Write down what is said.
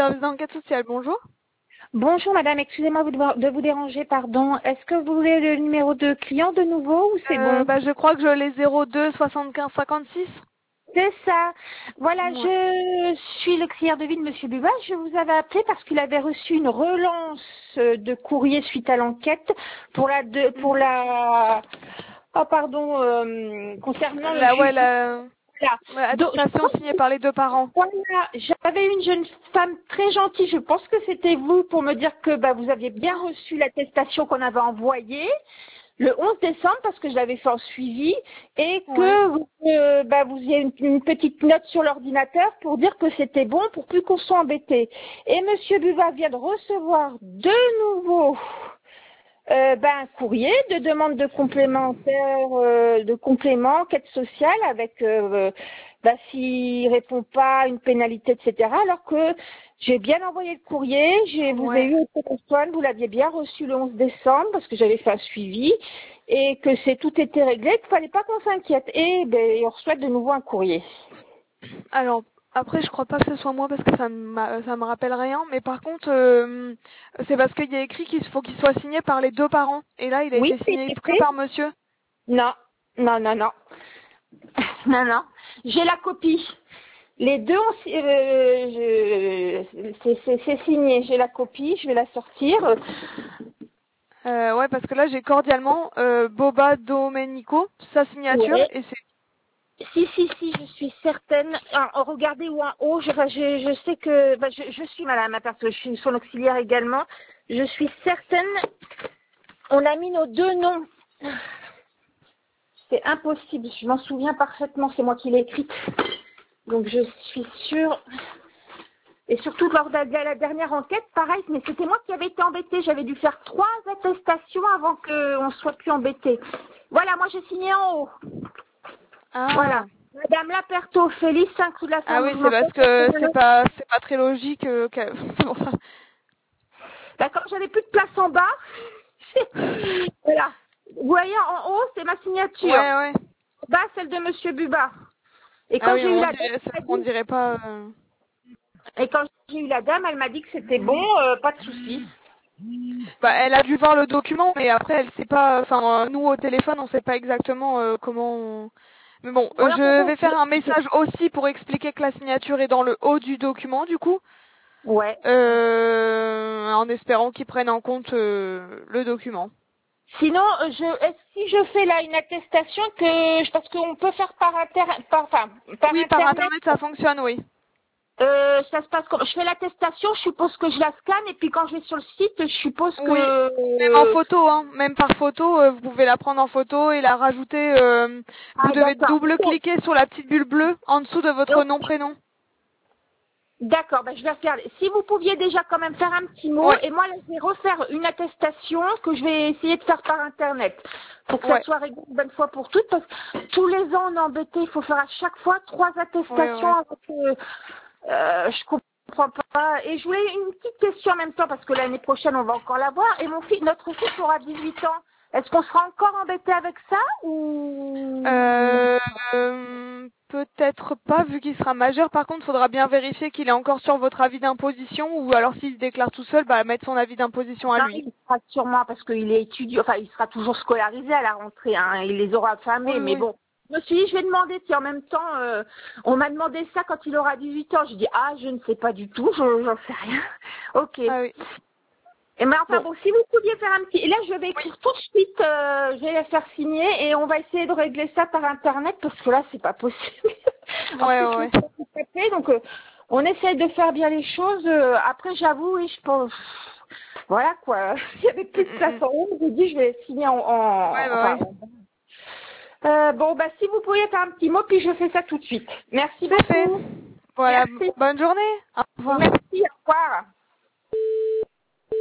service d'enquête sociale, bonjour. Bonjour madame, excusez-moi de vous déranger, pardon. Est-ce que vous voulez le numéro de client de nouveau ou c'est bon? Je crois que je l'ai 02 75 56. C'est ça. Voilà, Ouais. je suis l'auxiliaire de vie de monsieur Buba. Je vous avais appelé parce qu'il avait reçu une relance de courrier suite à l'enquête concernant le juge. Voilà. Donc, Attestation signée par les deux parents. voilà, j'avais une jeune femme très gentille, je pense que c'était vous, pour me dire que vous aviez bien reçu l'attestation qu'on avait envoyée le 11 décembre, parce que je l'avais fait en suivi, et que vous ayez une petite note sur l'ordinateur pour dire que c'était bon, pour plus qu'on soit embêté. Et monsieur Buva vient de recevoir de nouveau un courrier de demande de complément, quête sociale, avec s'il répond pas à une pénalité, etc. Alors que j'ai bien envoyé le courrier, vous ai eu au téléphone, vous l'aviez bien reçu le 11 décembre, parce que j'avais fait un suivi, et que tout était réglé, qu'il fallait pas qu'on s'inquiète. Et on reçoit de nouveau un courrier. Alors, après, je crois pas que ce soit moi parce que ça me rappelle rien, mais par contre, c'est parce qu'il y a écrit qu'il faut qu'il soit signé par les deux parents. Et là, il a été signé que par monsieur. Non. Non. J'ai la copie. Les deux, c'est signé. J'ai la copie, je vais la sortir. Ouais, parce que là, j'ai cordialement Boba Domenico, sa signature, et c'est... Si, je suis certaine. Regardez où en haut, je sais que... je suis madame, parce que je suis son auxiliaire également. Je suis certaine, on a mis nos deux noms. C'est impossible, je m'en souviens parfaitement, c'est moi qui l'ai écrite. Donc je suis sûre. Et surtout lors de la dernière enquête, pareil, mais c'était moi qui avais été embêtée. J'avais dû faire 3 attestations avant qu'on ne soit plus embêté. Voilà, moi j'ai signé en haut. Ah. Voilà. Madame Laperto, Félix, 5 rue de la Ferme. Ah oui, c'est parce que c'est pas très logique. C'est pour ça. D'accord, j'avais plus de place en bas. Voilà. Vous voyez, en haut, c'est ma signature. Ouais. En bas, celle de monsieur Buba. Et Ah quand oui, j'ai eu la on dirait pas... Et quand j'ai eu la dame, elle m'a dit que c'était bon, pas de souci. Elle a dû voir le document, mais après, elle sait pas... Enfin, nous, au téléphone, on sait pas exactement comment... Mais bon, je vais faire un message aussi pour expliquer que la signature est dans le haut du document, du coup. Ouais. En espérant qu'ils prennent en compte le document. Sinon, si je fais là une attestation parce qu'on peut faire par internet. Par internet, ça fonctionne, oui. Ça se passe comme je fais l'attestation, je suppose que je la scanne et puis quand je vais sur le site, je suppose que... Oui, même en photo, hein. Même par photo, vous pouvez la prendre en photo et la rajouter. Vous devez double-cliquer sur la petite bulle bleue en dessous de votre nom-prénom. D'accord, je vais faire. Si vous pouviez déjà quand même faire un petit mot, et moi là, je vais refaire une attestation que je vais essayer de faire par internet pour que ça soit réglé une bonne fois pour toutes, parce que tous les ans on est embêté, il faut faire à chaque fois 3 attestations. Je comprends pas. Et je voulais une petite question en même temps, parce que l'année prochaine on va encore la voir, et notre fils aura 18 ans. Est-ce qu'on sera encore embêté avec ça ou peut-être pas, vu qu'il sera majeur. Par contre, il faudra bien vérifier qu'il est encore sur votre avis d'imposition, ou alors s'il se déclare tout seul, mettre son avis d'imposition à lui. Il sera sûrement, parce qu'il est étudiant, il sera toujours scolarisé à la rentrée, hein, il les aura affamés, mais bon. Je me suis dit, je vais demander, si en même temps, on m'a demandé ça quand il aura 18 ans. Je dis, je ne sais pas du tout, j'en sais rien. Ok. Ah oui. Et si vous pouviez faire un petit... Et là, je vais écrire tout de suite, je vais la faire signer et on va essayer de régler ça par Internet parce que là, c'est pas possible. Donc, on essaye de faire bien les choses. Après, j'avoue, je pense... Voilà, quoi. Il n'y avait plus de place en haut, je dis, je vais signer si vous pouviez faire un petit mot, puis je fais ça tout de suite. Merci beaucoup. Voilà, bonne journée. Au revoir. Merci, au revoir.